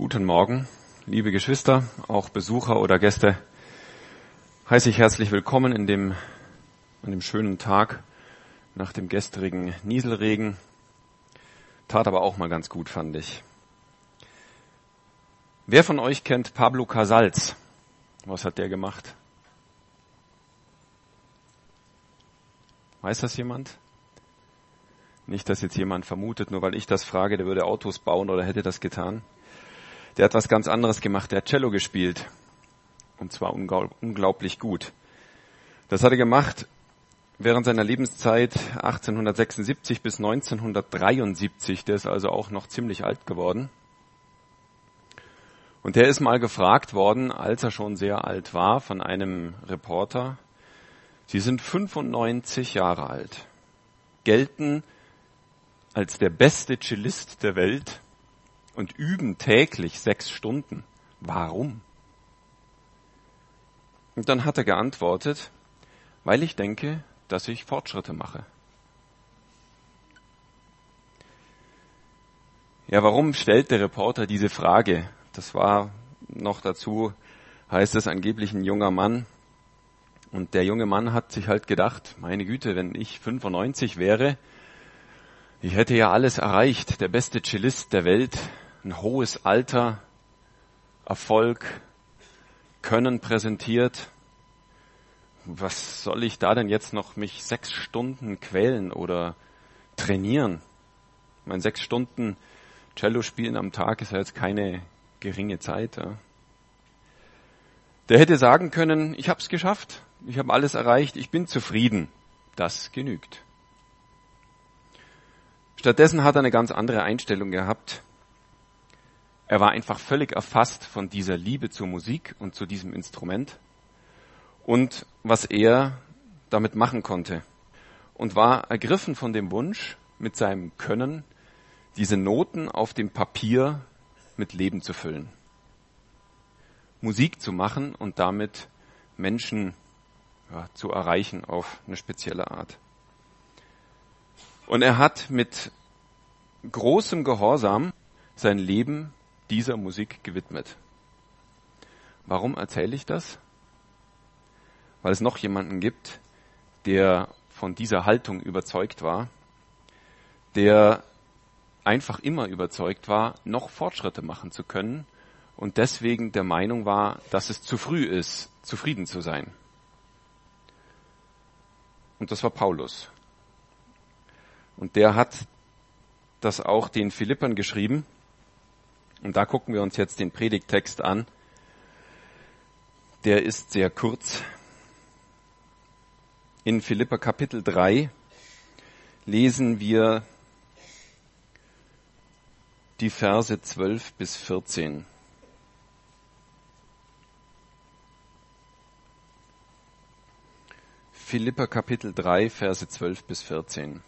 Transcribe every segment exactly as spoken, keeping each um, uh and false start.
Guten Morgen, liebe Geschwister, auch Besucher oder Gäste. Heiße ich herzlich willkommen in dem, an dem schönen Tag nach dem gestrigen Nieselregen. Tat aber auch mal ganz gut, fand ich. Wer von euch kennt Pablo Casals? Was hat der gemacht? Weiß das jemand? Nicht, dass jetzt jemand vermutet, nur weil ich das frage, der würde Autos bauen oder hätte das getan. Der hat was ganz anderes gemacht, der hat Cello gespielt. Und zwar unglaublich gut. Das hat er gemacht während seiner Lebenszeit achtzehnhundertsechsundsiebzig bis neunzehnhundertdreiundsiebzig. Der ist also auch noch ziemlich alt geworden. Und der ist mal gefragt worden, als er schon sehr alt war, von einem Reporter. Sie sind fünfundneunzig Jahre alt, gelten als der beste Cellist der Welt und üben täglich sechs Stunden. Warum? Und dann hat er geantwortet, weil ich denke, dass ich Fortschritte mache. Ja, warum stellt der Reporter diese Frage? Das war noch dazu, heißt es, angeblich ein junger Mann. Und der junge Mann hat sich halt gedacht, meine Güte, wenn ich fünfundneunzig wäre, ich hätte ja alles erreicht, der beste Cellist der Welt, ein hohes Alter, Erfolg, Können präsentiert. Was soll ich da denn jetzt noch mich sechs Stunden quälen oder trainieren? Ich meine, sechs Stunden Cello spielen am Tag ist ja jetzt keine geringe Zeit. Ja. Der hätte sagen können, ich habe es geschafft, ich habe alles erreicht, ich bin zufrieden. Das genügt. Stattdessen hat er eine ganz andere Einstellung gehabt. Er war einfach völlig erfasst von dieser Liebe zur Musik und zu diesem Instrument und was er damit machen konnte. Und war ergriffen von dem Wunsch, mit seinem Können diese Noten auf dem Papier mit Leben zu füllen. Musik zu machen und damit Menschen ja, zu erreichen auf eine spezielle Art. Und er hat mit großem Gehorsam sein Leben dieser Musik gewidmet. Warum erzähle ich das? Weil es noch jemanden gibt, der von dieser Haltung überzeugt war, der einfach immer überzeugt war, noch Fortschritte machen zu können und deswegen der Meinung war, dass es zu früh ist, zufrieden zu sein. Und das war Paulus. Und der hat das auch den Philippern geschrieben. Und da gucken wir uns jetzt den Predigttext an. Der ist sehr kurz. In Philipper Kapitel drei lesen wir die Verse zwölf bis vierzehn. Philipper Kapitel drei, Verse zwölf bis vierzehn.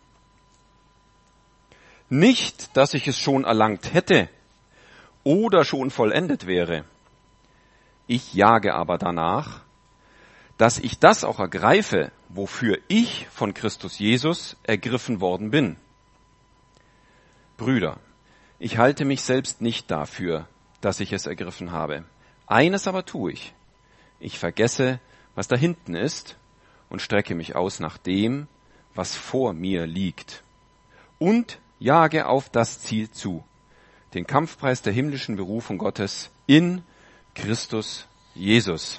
Nicht, dass ich es schon erlangt hätte oder schon vollendet wäre. Ich jage aber danach, dass ich das auch ergreife, wofür ich von Christus Jesus ergriffen worden bin. Brüder, ich halte mich selbst nicht dafür, dass ich es ergriffen habe. Eines aber tue ich. Ich vergesse, was da hinten ist und strecke mich aus nach dem, was vor mir liegt. Und jage auf das Ziel zu, den Kampfpreis der himmlischen Berufung Gottes in Christus Jesus.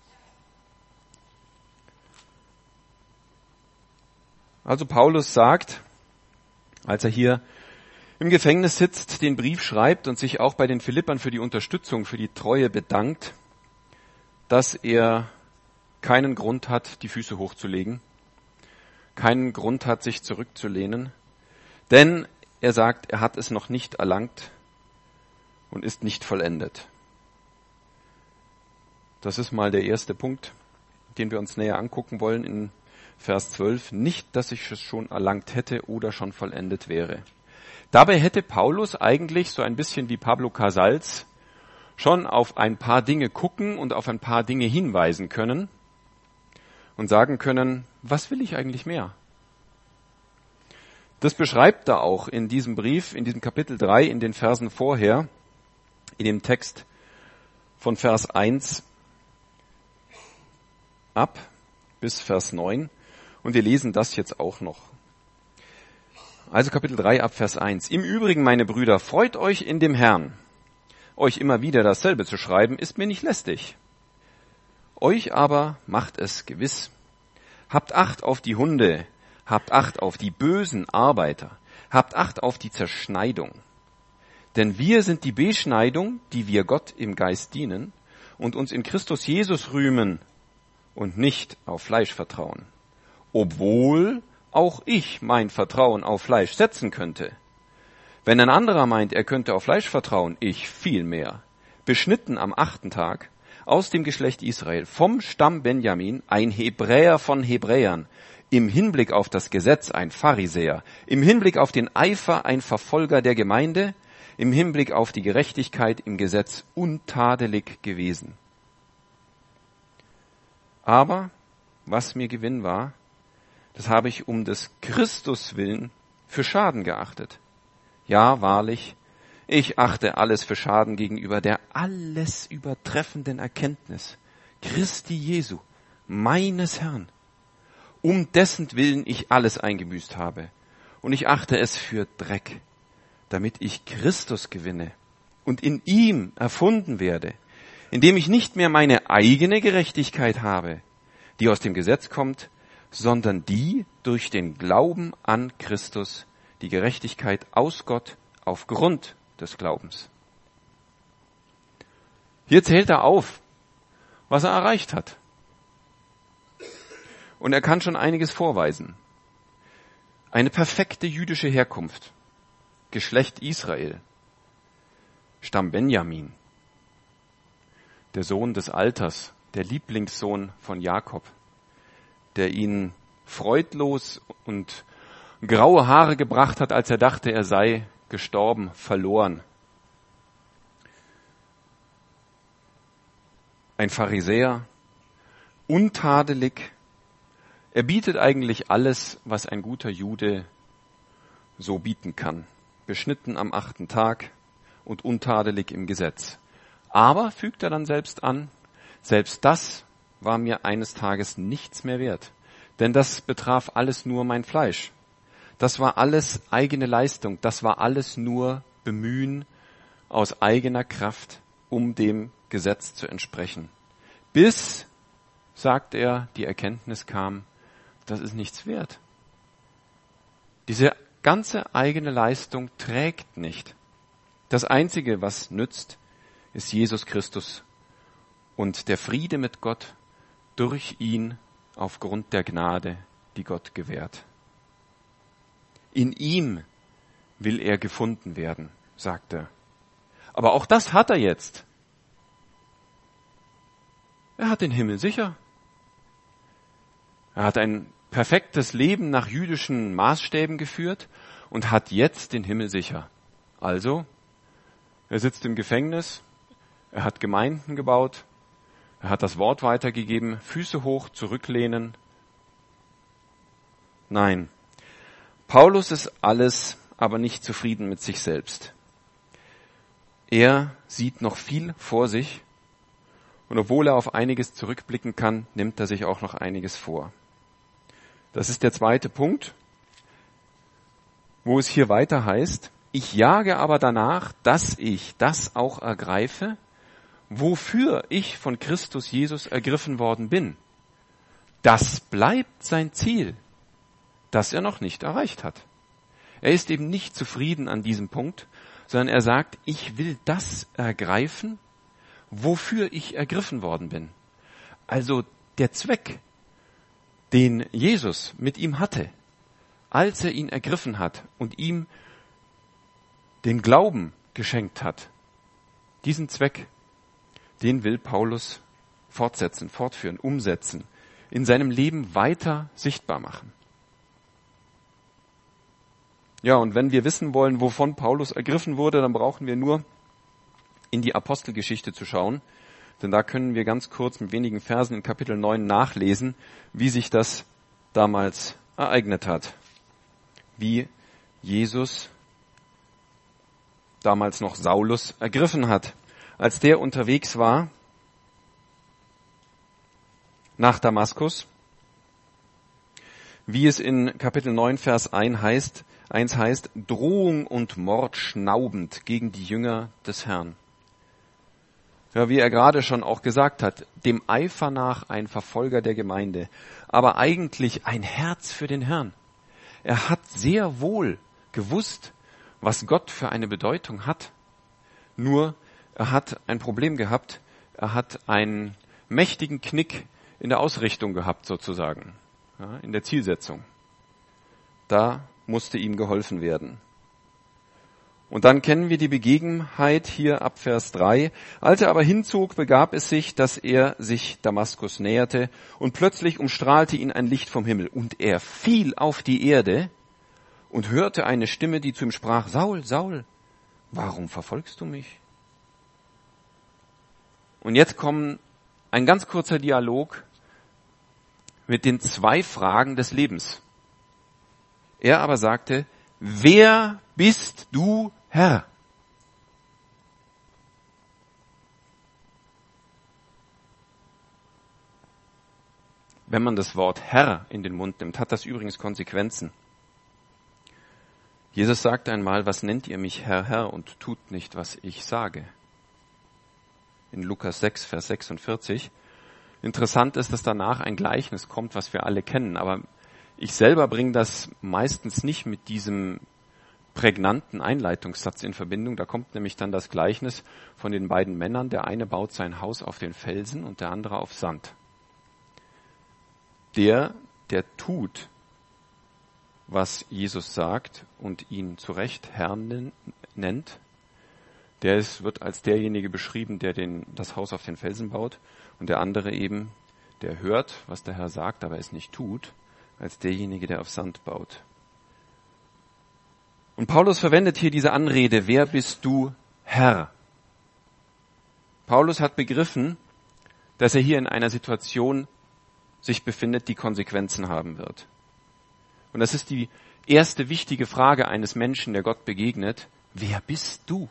Also Paulus sagt, als er hier im Gefängnis sitzt, den Brief schreibt und sich auch bei den Philippern für die Unterstützung, für die Treue bedankt, dass er keinen Grund hat, die Füße hochzulegen, keinen Grund hat, sich zurückzulehnen, denn er sagt, er hat es noch nicht erlangt und ist nicht vollendet. Das ist mal der erste Punkt, den wir uns näher angucken wollen in Vers zwölf. Nicht, dass ich es schon erlangt hätte oder schon vollendet wäre. Dabei hätte Paulus eigentlich so ein bisschen wie Pablo Casals schon auf ein paar Dinge gucken und auf ein paar Dinge hinweisen können und sagen können, was will ich eigentlich mehr? Das beschreibt er auch in diesem Brief, in diesem Kapitel drei, in den Versen vorher. in dem Text von Vers eins ab bis Vers neun und wir lesen das jetzt auch noch. Also Kapitel drei ab Vers eins. Im Übrigen, meine Brüder, freut euch in dem Herrn. Euch immer wieder dasselbe zu schreiben, ist mir nicht lästig. Euch aber macht es gewiss. Habt Acht auf die Hunde, habt Acht auf die bösen Arbeiter, habt Acht auf die Zerschneidung. Denn wir sind die Beschneidung, die wir Gott im Geist dienen und uns in Christus Jesus rühmen und nicht auf Fleisch vertrauen. Obwohl auch ich mein Vertrauen auf Fleisch setzen könnte. Wenn ein anderer meint, er könnte auf Fleisch vertrauen, ich viel mehr. Beschnitten am achten Tag, aus dem Geschlecht Israel, vom Stamm Benjamin, ein Hebräer von Hebräern, im Hinblick auf das Gesetz ein Pharisäer, im Hinblick auf den Eifer ein Verfolger der Gemeinde, im Hinblick auf die Gerechtigkeit im Gesetz untadelig gewesen. Aber was mir Gewinn war, das habe ich um des Christus willen für Schaden geachtet. Ja, wahrlich, ich achte alles für Schaden gegenüber der alles übertreffenden Erkenntnis Christi Jesu, meines Herrn, um dessen Willen ich alles eingebüßt habe. Und ich achte es für Dreck, damit ich Christus gewinne und in ihm erfunden werde, indem ich nicht mehr meine eigene Gerechtigkeit habe, die aus dem Gesetz kommt, sondern die durch den Glauben an Christus, die Gerechtigkeit aus Gott aufgrund des Glaubens. Hier zählt er auf, was er erreicht hat. Und er kann schon einiges vorweisen. Eine perfekte jüdische Herkunft, Geschlecht Israel, Stamm Benjamin, der Sohn des Alters, der Lieblingssohn von Jakob, der ihn freudlos und graue Haare gebracht hat, als er dachte, er sei gestorben, verloren. Ein Pharisäer, untadelig. Er bietet eigentlich alles, was ein guter Jude so bieten kann. Beschnitten am achten Tag und untadelig im Gesetz. Aber, fügt er dann selbst an, selbst das war mir eines Tages nichts mehr wert. Denn das betraf alles nur mein Fleisch. Das war alles eigene Leistung. Das war alles nur Bemühen aus eigener Kraft, um dem Gesetz zu entsprechen. Bis, sagt er, die Erkenntnis kam, das ist nichts wert. Diese ganze eigene Leistung trägt nicht. Das Einzige, was nützt, ist Jesus Christus und der Friede mit Gott durch ihn aufgrund der Gnade, die Gott gewährt. In ihm will er gefunden werden, sagt er. Aber auch das hat er jetzt. Er hat den Himmel sicher. Er hat ein perfektes Leben nach jüdischen Maßstäben geführt und hat jetzt den Himmel sicher. Also, er sitzt im Gefängnis, er hat Gemeinden gebaut, er hat das Wort weitergegeben, Füße hoch, zurücklehnen. Nein, Paulus ist alles, aber nicht zufrieden mit sich selbst. Er sieht noch viel vor sich und obwohl er auf einiges zurückblicken kann, nimmt er sich auch noch einiges vor. Das ist der zweite Punkt, wo es hier weiter heißt, ich jage aber danach, dass ich das auch ergreife, wofür ich von Christus Jesus ergriffen worden bin. Das bleibt sein Ziel, das er noch nicht erreicht hat. Er ist eben nicht zufrieden an diesem Punkt, sondern er sagt, ich will das ergreifen, wofür ich ergriffen worden bin. Also der Zweck, den Jesus mit ihm hatte, als er ihn ergriffen hat und ihm den Glauben geschenkt hat, diesen Zweck, den will Paulus fortsetzen, fortführen, umsetzen, in seinem Leben weiter sichtbar machen. Ja, und wenn wir wissen wollen, wovon Paulus ergriffen wurde, dann brauchen wir nur in die Apostelgeschichte zu schauen, denn da können wir ganz kurz mit wenigen Versen in Kapitel neun nachlesen, wie sich das damals ereignet hat. Wie Jesus damals noch Saulus ergriffen hat. als der unterwegs war nach Damaskus, wie es in Kapitel neun, Vers eins heißt, eins heißt, Drohung und Mord schnaubend gegen die Jünger des Herrn. Ja, wie er gerade schon auch gesagt hat, dem Eifer nach ein Verfolger der Gemeinde, aber eigentlich ein Herz für den Herrn. Er hat sehr wohl gewusst, was Gott für eine Bedeutung hat. Nur, er hat ein Problem gehabt, er hat einen mächtigen Knick in der Ausrichtung gehabt sozusagen, ja, in der Zielsetzung. Da musste ihm geholfen werden. Und dann kennen wir die Begebenheit hier ab Vers drei. Als er aber hinzog, begab es sich, dass er sich Damaskus näherte und plötzlich umstrahlte ihn ein Licht vom Himmel und er fiel auf die Erde und hörte eine Stimme, die zu ihm sprach, Saul, Saul, warum verfolgst du mich? Und jetzt kommt ein ganz kurzer Dialog mit den zwei Fragen des Lebens. Er aber sagte, wer bist du, Herr? Wenn man das Wort Herr in den Mund nimmt, hat das übrigens Konsequenzen. Jesus sagte einmal, was nennt ihr mich Herr, Herr und tut nicht, was ich sage? In Lukas sechs, Vers sechsundvierzig. Interessant ist, dass danach ein Gleichnis kommt, was wir alle kennen, aber ich selber bringe das meistens nicht mit diesem prägnanten Einleitungssatz in Verbindung. Da kommt nämlich dann das Gleichnis von den beiden Männern. Der eine baut sein Haus auf den Felsen und der andere auf Sand. Der, der tut, was Jesus sagt und ihn zu Recht Herrn nennt, der ist, wird als derjenige beschrieben, der den, das Haus auf den Felsen baut. Und der andere eben, der hört, was der Herr sagt, aber es nicht tut, als derjenige, der auf Sand baut. Und Paulus verwendet hier diese Anrede, wer bist du, Herr? Paulus hat begriffen, dass er hier in einer Situation sich befindet, die Konsequenzen haben wird. Und das ist die erste wichtige Frage eines Menschen, der Gott begegnet. Wer bist du?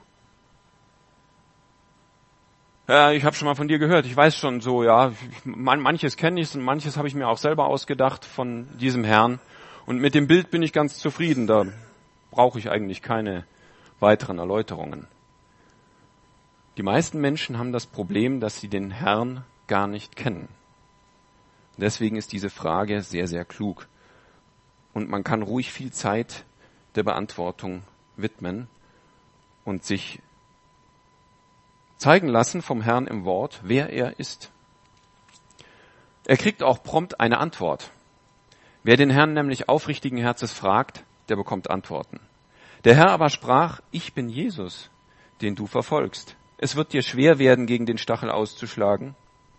Ja, ich habe schon mal von dir gehört, ich weiß schon so, ja, manches kenne ich und manches habe ich mir auch selber ausgedacht von diesem Herrn. Und mit dem Bild bin ich ganz zufrieden, da brauche ich eigentlich keine weiteren Erläuterungen. Die meisten Menschen haben das Problem, dass sie den Herrn gar nicht kennen. Deswegen ist diese Frage sehr, sehr klug. Und man kann ruhig viel Zeit der Beantwortung widmen und sich zeigen lassen vom Herrn im Wort, wer er ist. Er kriegt auch prompt eine Antwort. Wer den Herrn nämlich aufrichtigen Herzens fragt, der bekommt Antworten. Der Herr aber sprach, ich bin Jesus, den du verfolgst. Es wird dir schwer werden, gegen den Stachel auszuschlagen.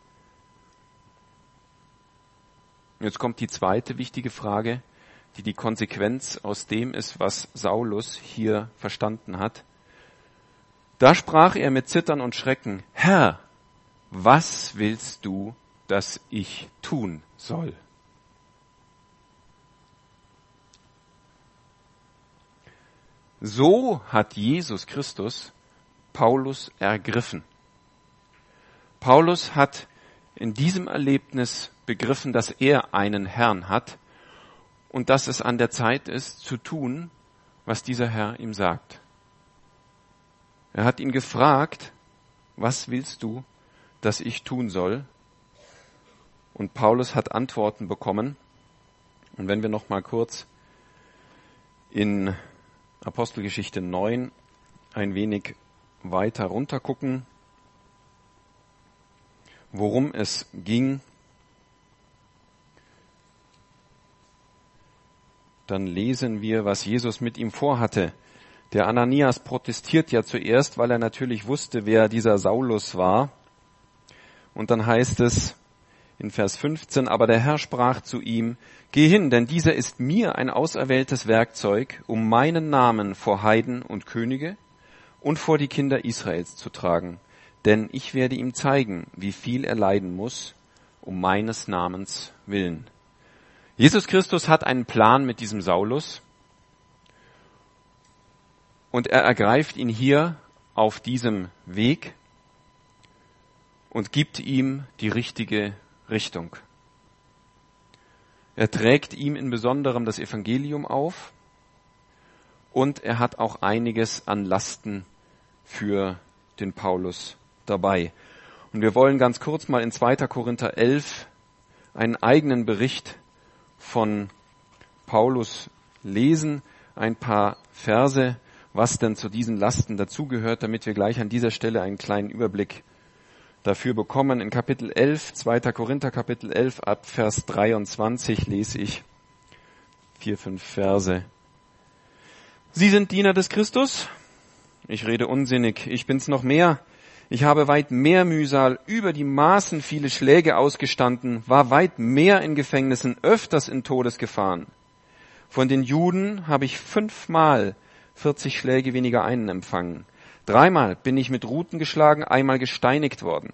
Jetzt kommt die zweite wichtige Frage, die die Konsequenz aus dem ist, was Saulus hier verstanden hat. Da sprach er mit Zittern und Schrecken, Herr, was willst du, dass ich tun soll? So hat Jesus Christus Paulus ergriffen. Paulus hat in diesem Erlebnis begriffen, dass er einen Herrn hat und dass es an der Zeit ist, zu tun, was dieser Herr ihm sagt. Er hat ihn gefragt, was willst du, dass ich tun soll? Und Paulus hat Antworten bekommen. Und wenn wir noch mal kurz in Apostelgeschichte neun ein wenig weiter runter gucken, worum es ging, dann lesen wir, was Jesus mit ihm vorhatte. Der Ananias protestiert ja zuerst, weil er natürlich wusste, wer dieser Saulus war. Und dann heißt es in Vers fünfzehn, aber der Herr sprach zu ihm, geh hin, denn dieser ist mir ein auserwähltes Werkzeug, um meinen Namen vor Heiden und Könige und vor die Kinder Israels zu tragen. Denn ich werde ihm zeigen, wie viel er leiden muss, um meines Namens willen. Jesus Christus hat einen Plan mit diesem Saulus. Und er ergreift ihn hier auf diesem Weg. und gibt ihm die richtige Richtung. Er trägt ihm in Besonderem das Evangelium auf und er hat auch einiges an Lasten für den Paulus dabei. Und wir wollen ganz kurz mal in zweiter Korinther elf einen eigenen Bericht von Paulus lesen, ein paar Verse, was denn zu diesen Lasten dazugehört, damit wir gleich an dieser Stelle einen kleinen Überblick dafür bekommen. In Kapitel elf, zweiter Korinther Kapitel elf, ab Vers dreiundzwanzig lese ich vier, fünf Verse. Sie sind Diener des Christus? Ich rede unsinnig, ich bin's noch mehr. Ich habe weit mehr Mühsal, über die Maßen viele Schläge ausgestanden, war weit mehr in Gefängnissen, öfters in Todesgefahren. Von den Juden habe ich fünfmal vierzig Schläge weniger einen empfangen. Dreimal bin ich mit Ruten geschlagen, einmal gesteinigt worden.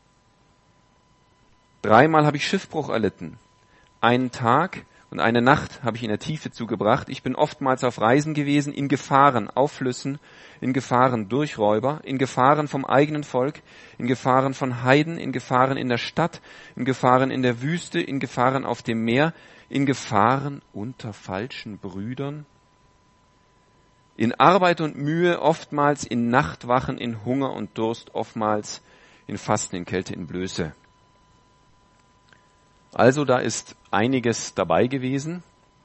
Dreimal habe ich Schiffbruch erlitten. Einen Tag und eine Nacht habe ich in der Tiefe zugebracht. Ich bin oftmals auf Reisen gewesen, in Gefahren auf Flüssen, in Gefahren durch Räuber, in Gefahren vom eigenen Volk, in Gefahren von Heiden, in Gefahren in der Stadt, in Gefahren in der Wüste, in Gefahren auf dem Meer, in Gefahren unter falschen Brüdern, in Arbeit und Mühe, oftmals in Nachtwachen, in Hunger und Durst, oftmals in Fasten, in Kälte, in Blöße. Also da ist einiges dabei gewesen.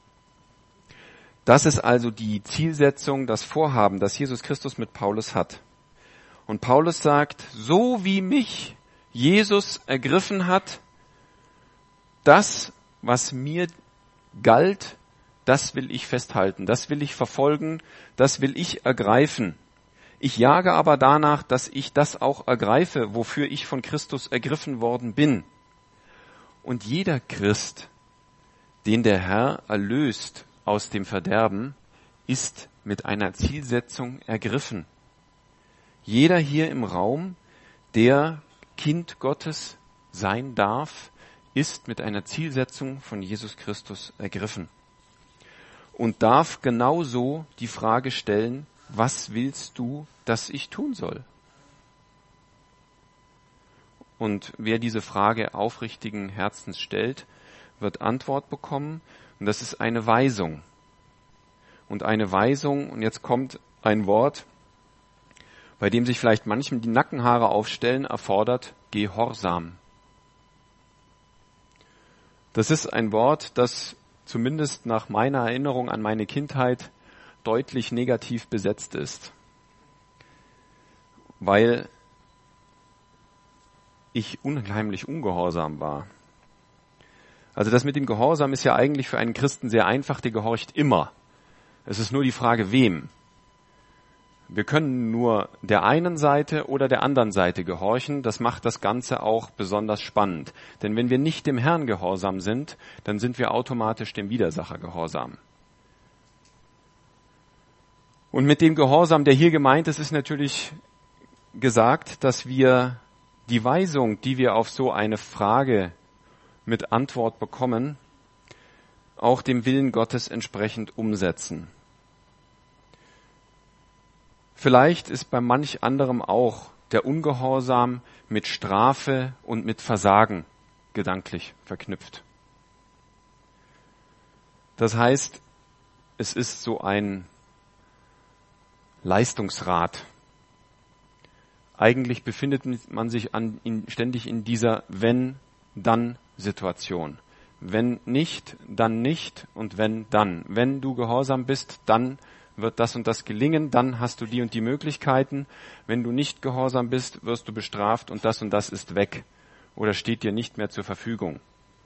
Das ist also die Zielsetzung, das Vorhaben, das Jesus Christus mit Paulus hat. Und Paulus sagt, so wie mich Jesus ergriffen hat, das, was mir galt, das will ich festhalten, das will ich verfolgen, das will ich ergreifen. Ich jage aber danach, dass ich das auch ergreife, wofür ich von Christus ergriffen worden bin. Und jeder Christ, den der Herr erlöst aus dem Verderben, ist mit einer Zielsetzung ergriffen. Jeder hier im Raum, der Kind Gottes sein darf, ist mit einer Zielsetzung von Jesus Christus ergriffen und darf genauso die Frage stellen, was willst du, dass ich tun soll? Und wer diese Frage aufrichtigen Herzens stellt, wird Antwort bekommen. Und das ist eine Weisung. Und eine Weisung, und jetzt kommt ein Wort, bei dem sich vielleicht manchem die Nackenhaare aufstellen, erfordert Gehorsam. Das ist ein Wort, das zumindest nach meiner Erinnerung an meine Kindheit deutlich negativ besetzt ist. Weil ich unheimlich ungehorsam war. Also das mit dem Gehorsam ist ja eigentlich für einen Christen sehr einfach, der gehorcht immer. Es ist nur die Frage, wem. Wir können nur der einen Seite oder der anderen Seite gehorchen. Das macht das Ganze auch besonders spannend. Denn wenn wir nicht dem Herrn gehorsam sind, dann sind wir automatisch dem Widersacher gehorsam. Und mit dem Gehorsam, der hier gemeint ist, ist natürlich gesagt, dass wir die Weisung, die wir auf so eine Frage mit Antwort bekommen, auch dem Willen Gottes entsprechend umsetzen. Vielleicht ist bei manch anderem auch der Ungehorsam mit Strafe und mit Versagen gedanklich verknüpft. Das heißt, es ist so ein Leistungsrat. Eigentlich befindet man sich an, in, ständig in dieser Wenn-Dann-Situation. Wenn nicht, dann nicht und wenn, dann. Wenn du gehorsam bist, dann wird das und das gelingen, dann hast du die und die Möglichkeiten. Wenn du nicht gehorsam bist, wirst du bestraft und das und das ist weg oder steht dir nicht mehr zur Verfügung.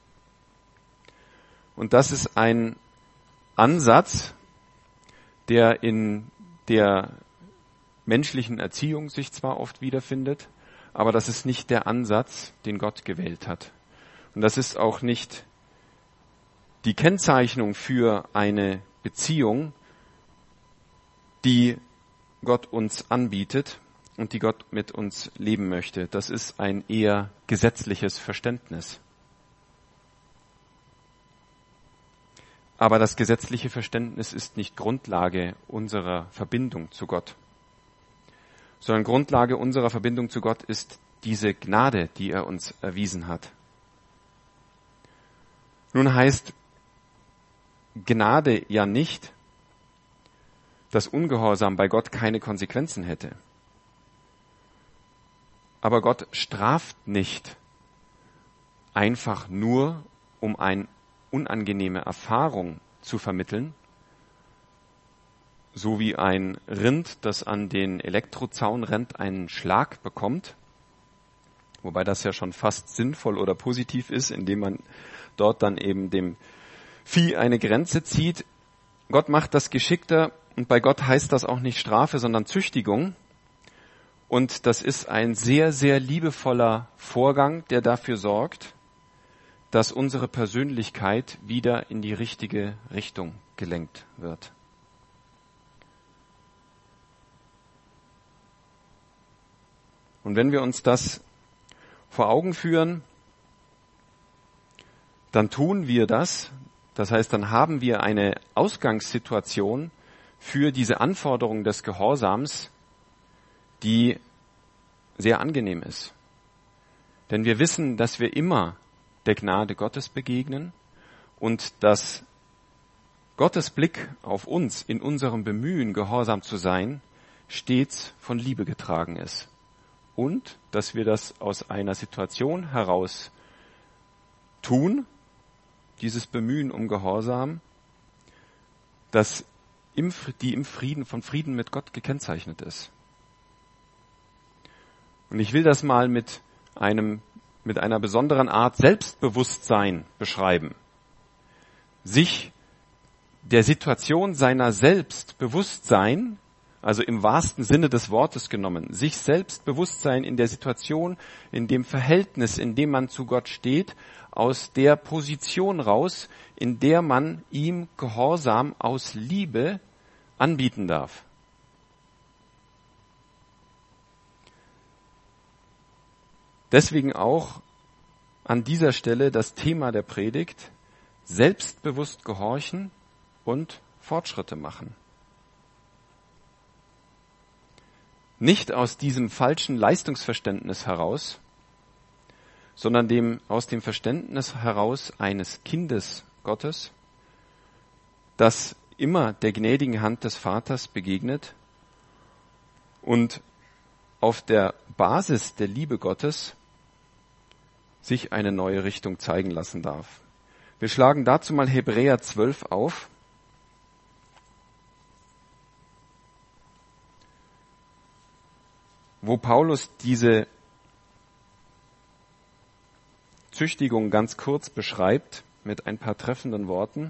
Und das ist ein Ansatz, der in der menschlichen Erziehung sich zwar oft wiederfindet, aber das ist nicht der Ansatz, den Gott gewählt hat. Und das ist auch nicht die Kennzeichnung für eine Beziehung, die Gott uns anbietet und die Gott mit uns leben möchte. Das ist ein eher gesetzliches Verständnis. Aber das gesetzliche Verständnis ist nicht Grundlage unserer Verbindung zu Gott, sondern Grundlage unserer Verbindung zu Gott ist diese Gnade, die er uns erwiesen hat. Nun heißt Gnade ja nicht, dass Ungehorsam bei Gott keine Konsequenzen hätte. Aber Gott straft nicht einfach nur, um eine unangenehme Erfahrung zu vermitteln, so wie ein Rind, das an den Elektrozaun rennt, einen Schlag bekommt, wobei das ja schon fast sinnvoll oder positiv ist, indem man dort dann eben dem Vieh eine Grenze zieht. Gott macht das geschickter und bei Gott heißt das auch nicht Strafe, sondern Züchtigung. Und das ist ein sehr, sehr liebevoller Vorgang, der dafür sorgt, dass unsere Persönlichkeit wieder in die richtige Richtung gelenkt wird. Und wenn wir uns das vor Augen führen, dann tun wir das. Das heißt, dann haben wir eine Ausgangssituation für diese Anforderung des Gehorsams, die sehr angenehm ist. Denn wir wissen, dass wir immer der Gnade Gottes begegnen und dass Gottes Blick auf uns in unserem Bemühen, gehorsam zu sein, stets von Liebe getragen ist. Und dass wir das aus einer Situation heraus tun, dieses Bemühen um Gehorsam, das im, die im Frieden, von Frieden mit Gott gekennzeichnet ist. Und ich will das mal mit einem, mit einer besonderen Art Selbstbewusstsein beschreiben. Sich der Situation seiner selbst bewusst sein, also im wahrsten Sinne des Wortes genommen, sich selbst bewusst sein in der Situation, in dem Verhältnis, in dem man zu Gott steht, aus der Position raus, in der man ihm Gehorsam aus Liebe anbieten darf. Deswegen auch an dieser Stelle das Thema der Predigt: selbstbewusst gehorchen und Fortschritte machen. Nicht aus diesem falschen Leistungsverständnis heraus, sondern dem, aus dem Verständnis heraus eines Kindes Gottes, das immer der gnädigen Hand des Vaters begegnet und auf der Basis der Liebe Gottes sich eine neue Richtung zeigen lassen darf. Wir schlagen dazu mal Hebräer zwölf auf. Wo Paulus diese Züchtigung ganz kurz beschreibt mit ein paar treffenden Worten.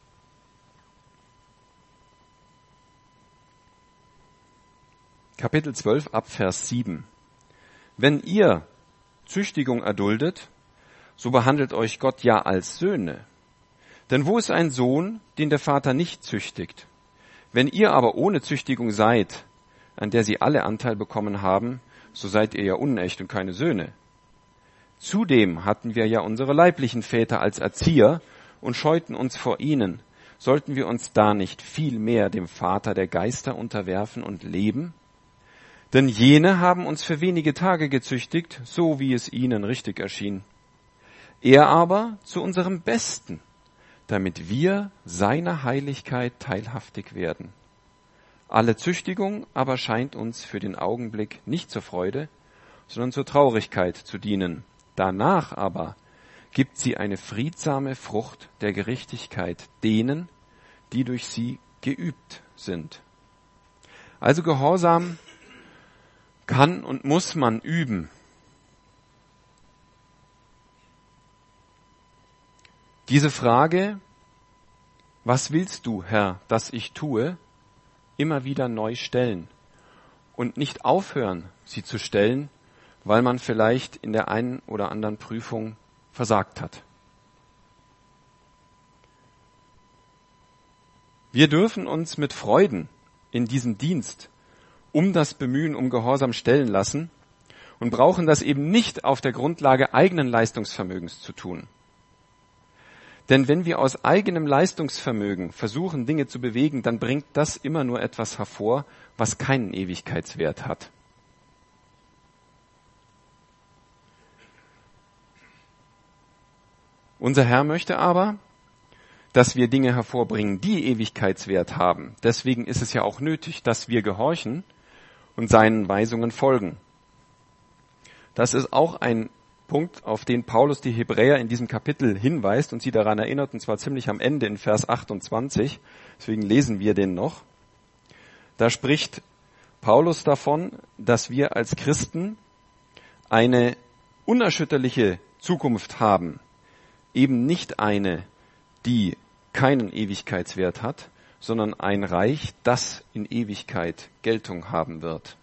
Kapitel zwölf ab Vers sieben. Wenn ihr Züchtigung erduldet, so behandelt euch Gott ja als Söhne. Denn wo ist ein Sohn, den der Vater nicht züchtigt? Wenn ihr aber ohne Züchtigung seid, an der sie alle Anteil bekommen haben, so seid ihr ja unecht und keine Söhne. Zudem hatten wir ja unsere leiblichen Väter als Erzieher und scheuten uns vor ihnen. Sollten wir uns da nicht viel mehr dem Vater der Geister unterwerfen und leben? Denn jene haben uns für wenige Tage gezüchtigt, so wie es ihnen richtig erschien. Er aber zu unserem Besten, damit wir seiner Heiligkeit teilhaftig werden. Alle Züchtigung aber scheint uns für den Augenblick nicht zur Freude, sondern zur Traurigkeit zu dienen. Danach aber gibt sie eine friedsame Frucht der Gerechtigkeit denen, die durch sie geübt sind. Also Gehorsam kann und muss man üben. Diese Frage, was willst du, Herr, dass ich tue, immer wieder neu stellen und nicht aufhören, sie zu stellen, weil man vielleicht in der einen oder anderen Prüfung versagt hat. Wir dürfen uns mit Freuden in diesem Dienst um das Bemühen um Gehorsam stellen lassen und brauchen das eben nicht auf der Grundlage eigenen Leistungsvermögens zu tun. Denn wenn wir aus eigenem Leistungsvermögen versuchen, Dinge zu bewegen, dann bringt das immer nur etwas hervor, was keinen Ewigkeitswert hat. Unser Herr möchte aber, dass wir Dinge hervorbringen, die Ewigkeitswert haben. Deswegen ist es ja auch nötig, dass wir gehorchen und seinen Weisungen folgen. Das ist auch ein Punkt, auf den Paulus die Hebräer in diesem Kapitel hinweist und sie daran erinnert, und zwar ziemlich am Ende in Vers achtundzwanzig. Deswegen lesen wir den noch. Da spricht Paulus davon, dass wir als Christen eine unerschütterliche Zukunft haben. Eben nicht eine, die keinen Ewigkeitswert hat, sondern ein Reich, das in Ewigkeit Geltung haben wird.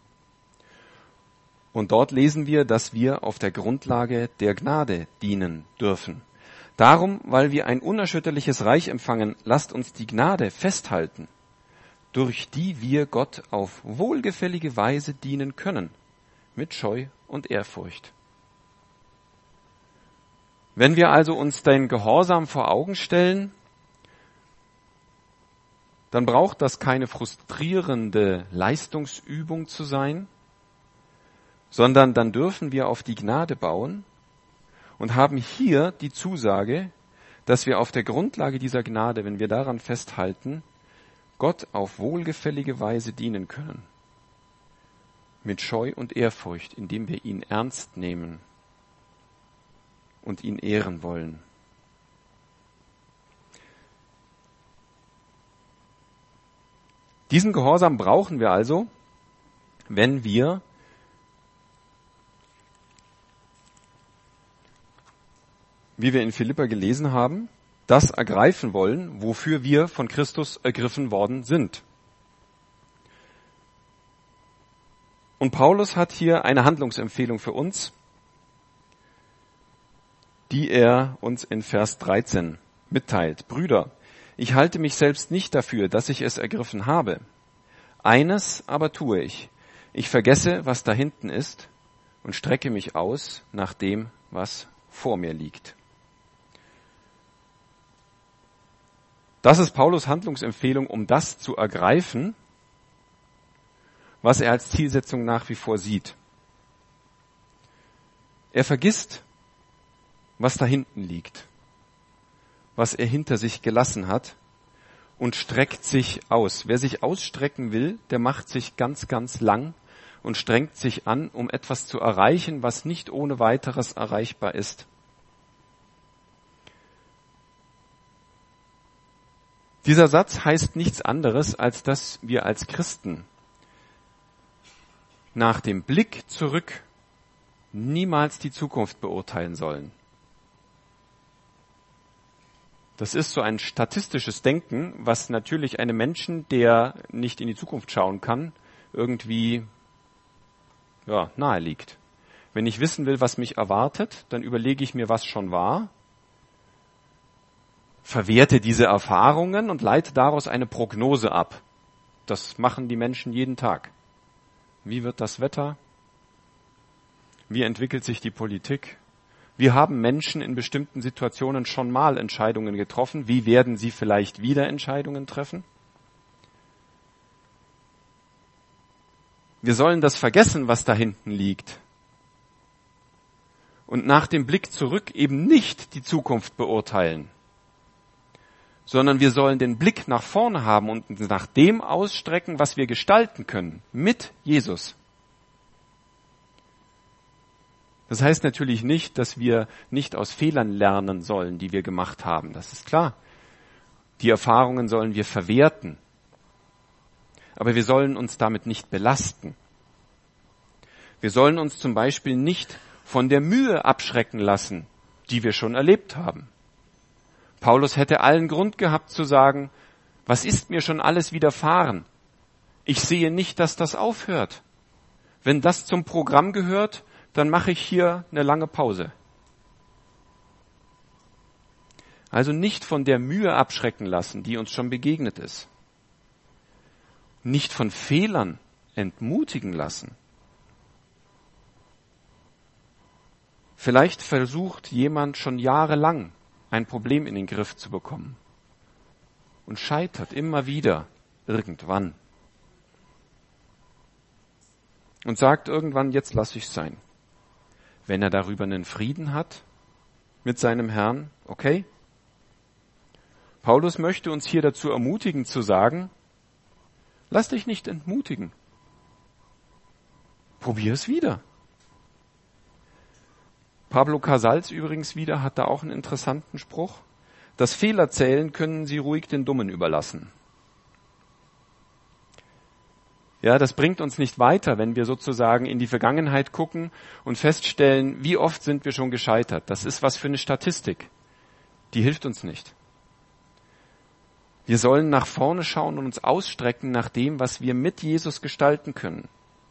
Und dort lesen wir, dass wir auf der Grundlage der Gnade dienen dürfen. Darum, weil wir ein unerschütterliches Reich empfangen, lasst uns die Gnade festhalten, durch die wir Gott auf wohlgefällige Weise dienen können, mit Scheu und Ehrfurcht. Wenn wir also uns den Gehorsam vor Augen stellen, dann braucht das keine frustrierende Leistungsübung zu sein, sondern dann dürfen wir auf die Gnade bauen und haben hier die Zusage, dass wir auf der Grundlage dieser Gnade, wenn wir daran festhalten, Gott auf wohlgefällige Weise dienen können. Mit Scheu und Ehrfurcht, indem wir ihn ernst nehmen und ihn ehren wollen. Diesen Gehorsam brauchen wir also, wenn wir wie wir in Philipper gelesen haben, das ergreifen wollen, wofür wir von Christus ergriffen worden sind. Und Paulus hat hier eine Handlungsempfehlung für uns, die er uns in Vers dreizehn mitteilt. Brüder, ich halte mich selbst nicht dafür, dass ich es ergriffen habe. Eines aber tue ich. Ich vergesse, was da hinten ist und strecke mich aus nach dem, was vor mir liegt. Das ist Paulus Handlungsempfehlung, um das zu ergreifen, was er als Zielsetzung nach wie vor sieht. Er vergisst, was da hinten liegt, was er hinter sich gelassen hat und streckt sich aus. Wer sich ausstrecken will, der macht sich ganz, ganz lang und strengt sich an, um etwas zu erreichen, was nicht ohne weiteres erreichbar ist. Dieser Satz heißt nichts anderes, als dass wir als Christen nach dem Blick zurück niemals die Zukunft beurteilen sollen. Das ist so ein statistisches Denken, was natürlich einem Menschen, der nicht in die Zukunft schauen kann, irgendwie ja, nahe liegt. Wenn ich wissen will, was mich erwartet, dann überlege ich mir, was schon war, verwerte diese Erfahrungen und leite daraus eine Prognose ab. Das machen die Menschen jeden Tag. Wie wird das Wetter? Wie entwickelt sich die Politik? Wie haben Menschen in bestimmten Situationen schon mal Entscheidungen getroffen? Wie werden sie vielleicht wieder Entscheidungen treffen? Wir sollen das vergessen, was da hinten liegt. Und nach dem Blick zurück eben nicht die Zukunft beurteilen, sondern wir sollen den Blick nach vorne haben und nach dem ausstrecken, was wir gestalten können, mit Jesus. Das heißt natürlich nicht, dass wir nicht aus Fehlern lernen sollen, die wir gemacht haben. Das ist klar. Die Erfahrungen sollen wir verwerten. Aber wir sollen uns damit nicht belasten. Wir sollen uns zum Beispiel nicht von der Mühe abschrecken lassen, die wir schon erlebt haben. Paulus hätte allen Grund gehabt zu sagen, was ist mir schon alles widerfahren? Ich sehe nicht, dass das aufhört. Wenn das zum Programm gehört, dann mache ich hier eine lange Pause. Also nicht von der Mühe abschrecken lassen, die uns schon begegnet ist. Nicht von Fehlern entmutigen lassen. Vielleicht versucht jemand schon jahrelang ein Problem in den Griff zu bekommen und scheitert immer wieder irgendwann und sagt irgendwann, jetzt lasse ich es sein. Wenn er darüber einen Frieden hat, mit seinem Herrn, okay? Paulus möchte uns hier dazu ermutigen zu sagen, lass dich nicht entmutigen. Probier es wieder. Pablo Casals übrigens wieder hat da auch einen interessanten Spruch. Das Fehlerzählen können Sie ruhig den Dummen überlassen. Ja, das bringt uns nicht weiter, wenn wir sozusagen in die Vergangenheit gucken und feststellen, wie oft sind wir schon gescheitert. Das ist was für eine Statistik. Die hilft uns nicht. Wir sollen nach vorne schauen und uns ausstrecken nach dem, was wir mit Jesus gestalten können.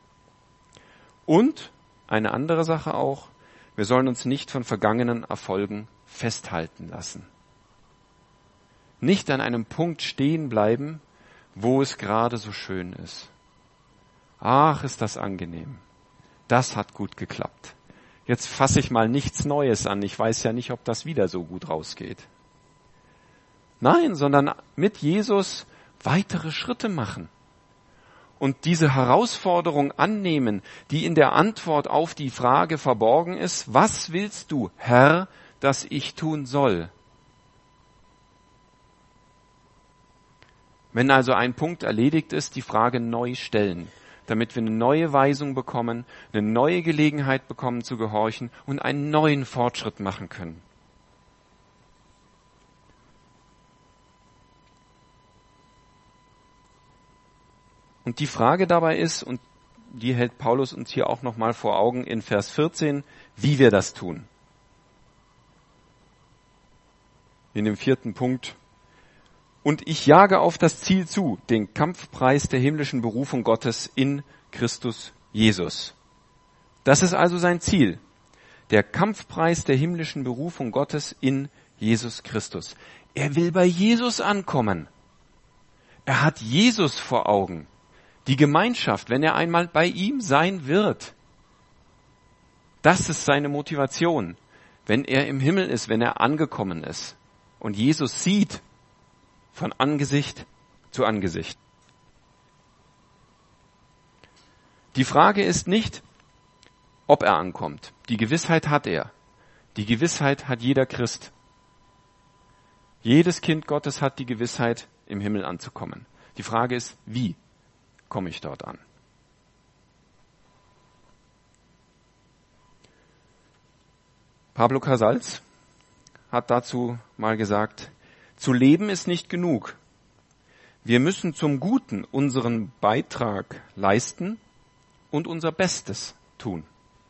Und eine andere Sache auch, wir sollen uns nicht von vergangenen Erfolgen festhalten lassen. Nicht an einem Punkt stehen bleiben, wo es gerade so schön ist. Ach, ist das angenehm. Das hat gut geklappt. Jetzt fasse ich mal nichts Neues an. Ich weiß ja nicht, ob das wieder so gut rausgeht. Nein, sondern mit Jesus weitere Schritte machen. Und diese Herausforderung annehmen, die in der Antwort auf die Frage verborgen ist, was willst du, Herr, dass ich tun soll? Wenn also ein Punkt erledigt ist, die Frage neu stellen, damit wir eine neue Weisung bekommen, eine neue Gelegenheit bekommen zu gehorchen und einen neuen Fortschritt machen können. Und die Frage dabei ist, und die hält Paulus uns hier auch nochmal vor Augen in Vers vierzehn, wie wir das tun. In dem vierten Punkt. Und ich jage auf das Ziel zu, den Kampfpreis der himmlischen Berufung Gottes in Christus Jesus. Das ist also sein Ziel. Der Kampfpreis der himmlischen Berufung Gottes in Jesus Christus. Er will bei Jesus ankommen. Er hat Jesus vor Augen. Die Gemeinschaft, wenn er einmal bei ihm sein wird. Das ist seine Motivation, wenn er im Himmel ist, wenn er angekommen ist und Jesus sieht von Angesicht zu Angesicht. Die Frage ist nicht, ob er ankommt. Die Gewissheit hat er. Die Gewissheit hat jeder Christ. Jedes Kind Gottes hat die Gewissheit, im Himmel anzukommen. Die Frage ist, wie komme ich dort an? Pablo Casals hat dazu mal gesagt, zu leben ist nicht genug. Wir müssen zum Guten unseren Beitrag leisten und unser Bestes tun.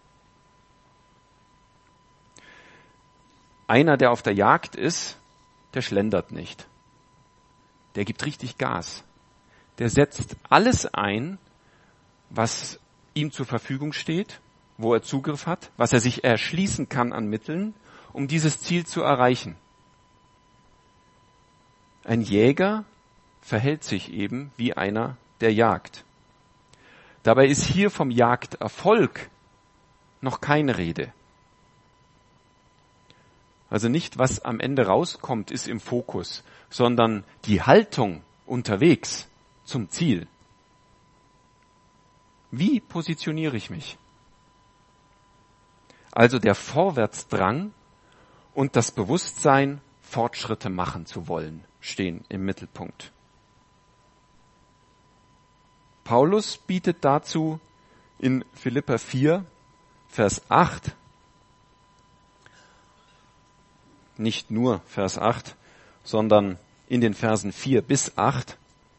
Einer, der auf der Jagd ist, der schlendert nicht. Der gibt richtig Gas. Der setzt alles ein, was ihm zur Verfügung steht, wo er Zugriff hat, was er sich erschließen kann an Mitteln, um dieses Ziel zu erreichen. Ein Jäger verhält sich eben wie einer, der jagt. Dabei ist hier vom Jagderfolg noch keine Rede. Also nicht, was am Ende rauskommt, ist im Fokus, sondern die Haltung unterwegs zum Ziel. Wie positioniere ich mich? Also der Vorwärtsdrang und das Bewusstsein, Fortschritte machen zu wollen, stehen im Mittelpunkt. Paulus bietet dazu in Philipper vier, Vers acht, nicht nur Vers acht, sondern in den Versen vier bis acht,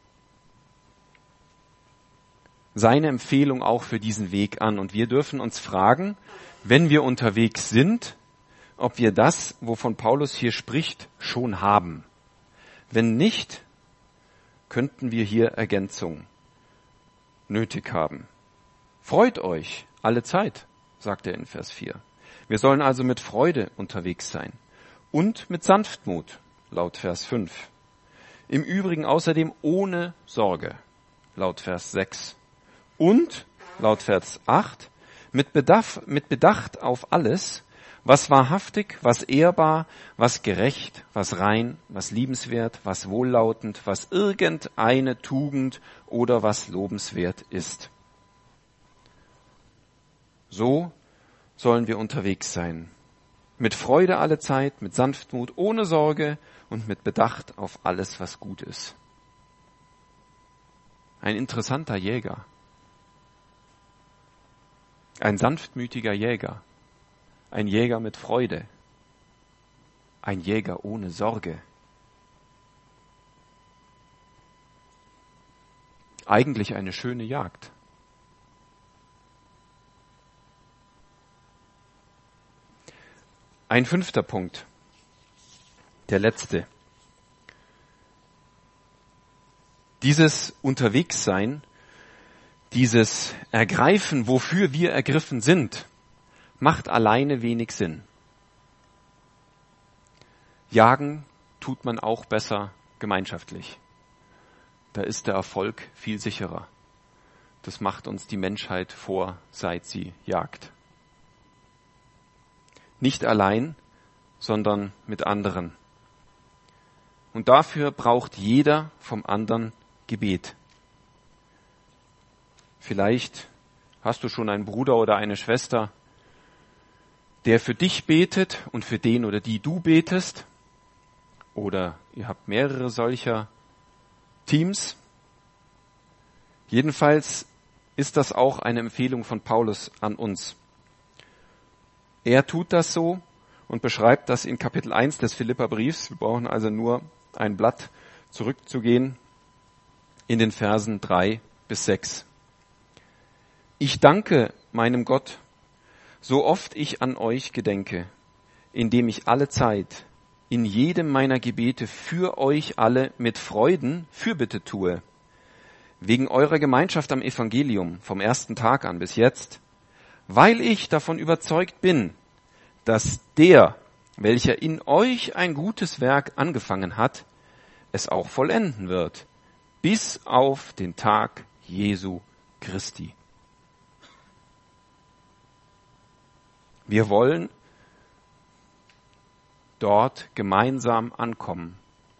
seine Empfehlung auch für diesen Weg an. Und wir dürfen uns fragen, wenn wir unterwegs sind, ob wir das, wovon Paulus hier spricht, schon haben. Wenn nicht, könnten wir hier Ergänzung nötig haben. Freut euch alle Zeit, sagt er in Vers vier. Wir sollen also mit Freude unterwegs sein und mit Sanftmut, laut Vers fünf. Im Übrigen außerdem ohne Sorge, laut Vers sechs. Und, laut Vers acht, mit Bedacht, mit Bedacht auf alles, was wahrhaftig, was ehrbar, was gerecht, was rein, was liebenswert, was wohllautend, was irgendeine Tugend oder was lobenswert ist. So sollen wir unterwegs sein. mit Freude alle Zeit, mit Sanftmut, ohne Sorge und mit Bedacht auf alles, was gut ist. Ein interessanter Jäger. Ein sanftmütiger Jäger. Ein Jäger mit Freude. Ein Jäger ohne Sorge. Eigentlich eine schöne Jagd. Ein fünfter Punkt, der letzte. Dieses Unterwegssein, dieses Ergreifen, wofür wir ergriffen sind, macht alleine wenig Sinn. Jagen tut man auch besser gemeinschaftlich. Da ist der Erfolg viel sicherer. Das macht uns die Menschheit vor, seit sie jagt. Nicht allein, sondern mit anderen. Und dafür braucht jeder vom anderen Gebet. Vielleicht hast du schon einen Bruder oder eine Schwester, der für dich betet und für den oder die du betest. Oder ihr habt mehrere solcher Teams. Jedenfalls ist das auch eine Empfehlung von Paulus an uns. Er tut das so und beschreibt das in Kapitel eins des Philipperbriefs. Wir brauchen also nur ein Blatt zurückzugehen in den Versen drei bis sechs. Ich danke meinem Gott, so oft ich an euch gedenke, indem ich alle Zeit in jedem meiner Gebete für euch alle mit Freuden Fürbitte tue, wegen eurer Gemeinschaft am Evangelium vom ersten Tag an bis jetzt, weil ich davon überzeugt bin, dass der, welcher in euch ein gutes Werk angefangen hat, es auch vollenden wird, bis auf den Tag Jesu Christi. Wir wollen dort gemeinsam ankommen.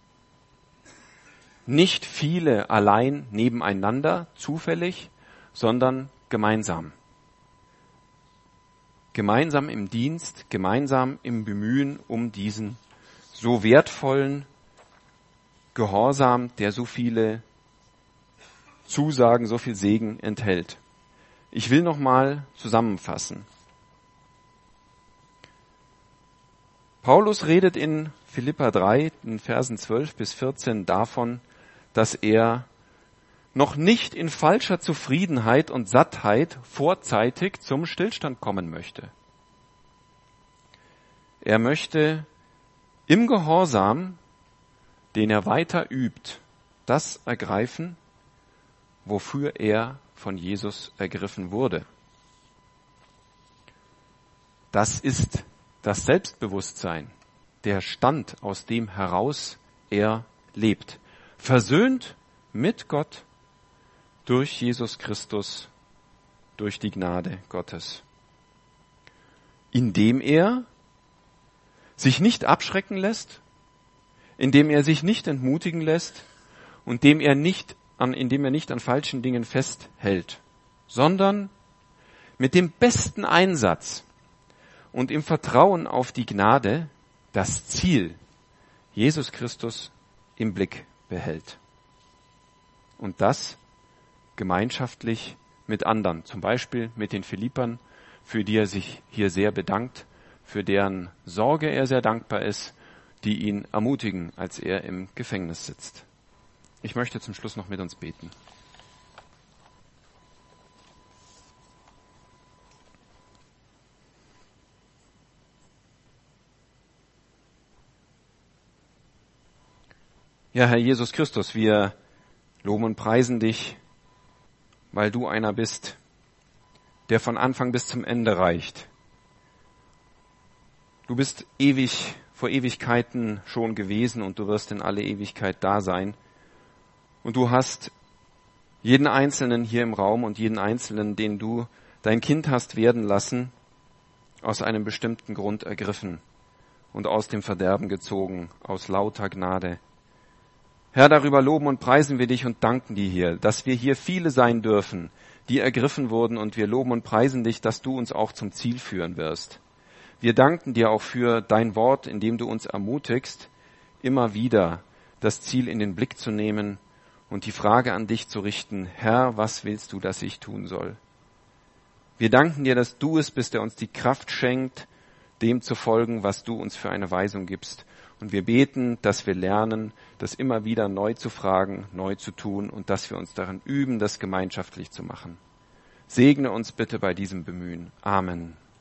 Nicht viele allein nebeneinander, zufällig, sondern gemeinsam. Gemeinsam im Dienst, gemeinsam im Bemühen um diesen so wertvollen Gehorsam, der so viele Zusagen, so viel Segen enthält. Ich will nochmal zusammenfassen. Paulus redet in Philipper drei, in Versen zwölf bis vierzehn davon, dass er noch nicht in falscher Zufriedenheit und Sattheit vorzeitig zum Stillstand kommen möchte. Er möchte im Gehorsam, den er weiter übt, das ergreifen, wofür er von Jesus ergriffen wurde. Das ist das Selbstbewusstsein, der Stand, aus dem heraus er lebt. Versöhnt mit Gott durch Jesus Christus, durch die Gnade Gottes. Indem er sich nicht abschrecken lässt, indem er sich nicht entmutigen lässt und dem er nicht an, indem er nicht an falschen Dingen festhält, sondern mit dem besten Einsatz und im Vertrauen auf die Gnade das Ziel, Jesus Christus, im Blick behält. Und das gemeinschaftlich mit anderen, zum Beispiel mit den Philippern, für die er sich hier sehr bedankt, für deren Sorge er sehr dankbar ist, die ihn ermutigen, als er im Gefängnis sitzt. Ich möchte zum Schluss noch mit uns beten. Ja, Herr Jesus Christus, wir loben und preisen dich, weil du einer bist, der von Anfang bis zum Ende reicht. Du bist ewig, vor Ewigkeiten schon gewesen und du wirst in alle Ewigkeit da sein. Und du hast jeden Einzelnen hier im Raum und jeden Einzelnen, den du dein Kind hast werden lassen, aus einem bestimmten Grund ergriffen und aus dem Verderben gezogen, aus lauter Gnade. Herr, darüber loben und preisen wir dich und danken dir hier, dass wir hier viele sein dürfen, die ergriffen wurden, und wir loben und preisen dich, dass du uns auch zum Ziel führen wirst. Wir danken dir auch für dein Wort, in dem du uns ermutigst, immer wieder das Ziel in den Blick zu nehmen und die Frage an dich zu richten: Herr, was willst du, dass ich tun soll? Wir danken dir, dass du es bist, der uns die Kraft schenkt, dem zu folgen, was du uns für eine Weisung gibst. Und wir beten, dass wir lernen, das immer wieder neu zu fragen, neu zu tun und dass wir uns darin üben, das gemeinschaftlich zu machen. Segne uns bitte bei diesem Bemühen. Amen.